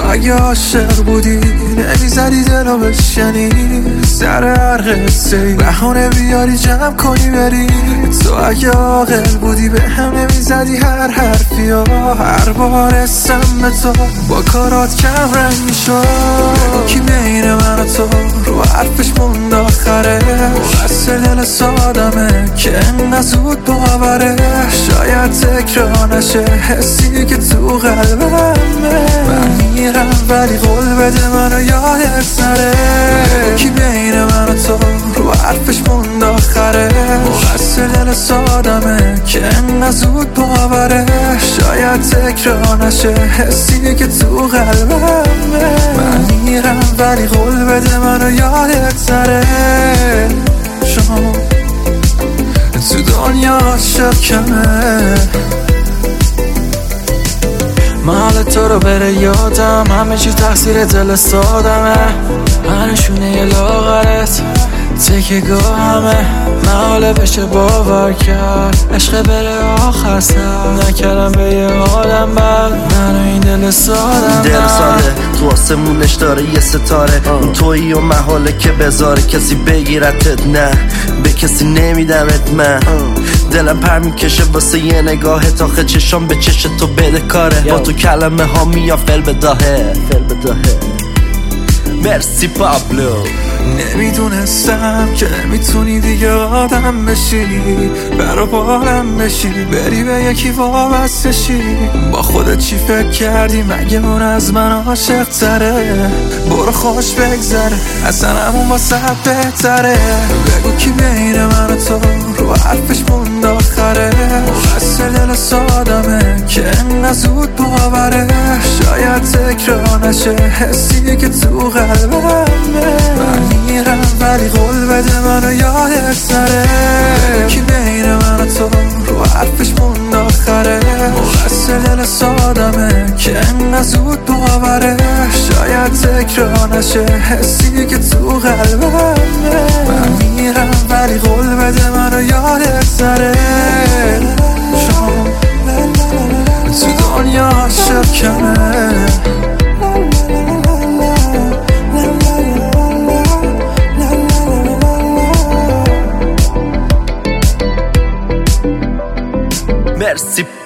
اگه عاشق بودی نمیزدی دلو بشنی، سر هر قصه بهونه بیاری جمع کنی بری. تو اگه عاقل بودی به هم نمیزدی هر حرفی ها، هر بار اسم به تو با کارات کم رنگ میشد. بگو کی بین من و تو رو حرفش موند آخره، مقصر دل سادمه که انقدر زود باوره. شاید تکرار نشه حسی که تو قلبمه، من میرم ولی قول بده منو یادت نره. بگو کی بین من و تو رو حرفش موند آخره، مقصر دل سادمه که انقدر زود باوره. شاید تکرار نشه حسی که تو قلبمه، من میرم ولی قول بده منو یادت نره. چون تو دنیا عاشق کمه، مال تو رو بره یادم، همه چی تقصیر دل سادمه. هنشونه یه لاغرت تکه گاه همه محاله بشه باور کرد، عشق بره آخر سر نکردم به یه آدم بد. منو این دل سادم دل ساده تو آسمونش داره یه ستاره، اون تویی و محاله که بذاره کسی بگیرتت، نه به کسی نمیدمت. من دلم پر میکشه واسه یه نگاهت، آخه چشام به چش تو بده کاره، با تو کلمه ها میام فل بداهه. مرسی پابلو. نمیدونستم که میتونی دیگه آدم بشی، برا بارم بشی، بری به یکی وابسته شی. با خودت چی فکر کردی مگه اون از من عاشق تره؟ برو خوش بگذره اصلا همون واسه بهتره. بگو کی بین من و تو رو حرفش موند آخره، مقصر دل سادمه که انقدر زود باوره. شاید تکرار نشه حسی که تو قلبمه، من میرم ولی قول بده منو یادت نره. کی بین من و تو رو حرفش موند آخره، مقصر دل سادمه که انقدر زود باوره. شاید تکرار نشه حسی که تو قلبمه، من میرم ولی قول بده منو یادت نره. چون تو دنیا عاشق کمه. مرسی